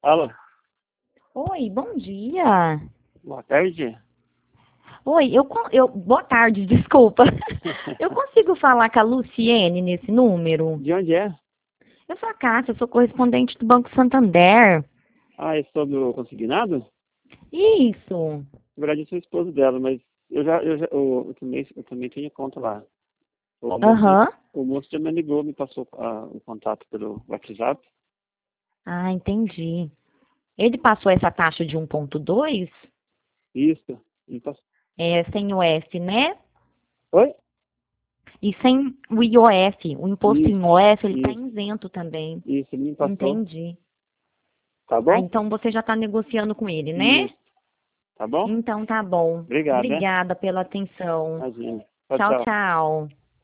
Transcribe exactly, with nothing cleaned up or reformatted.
Alô, Oi, bom dia. boa tarde. Oi, eu, con- eu, boa tarde, desculpa. Eu consigo falar com a Luciene nesse número? De onde é? Eu sou a Cássia, eu sou correspondente do Banco Santander. Ah, é sobre o consignado? Isso. Na verdade, eu sou esposo dela, mas eu já, eu já, eu, eu também, eu também tenho conta lá. O moço, Aham. o moço já me ligou, me passou ah, o contato pelo WhatsApp. Ah, entendi. Ele passou essa taxa de um ponto dois, Isso, me passou. é, sem o F, né? Oi? E sem o I O F. O imposto em Isso, I O F, ele está isso, isento também. isso, ele me passou. Entendi. Tá Ah, bom? então você já está negociando com ele, né? Isso, tá bom? Então tá bom. Obrigado, né? Obrigada pela atenção. Imagina. Tchau, Tchau, tchau. tchau.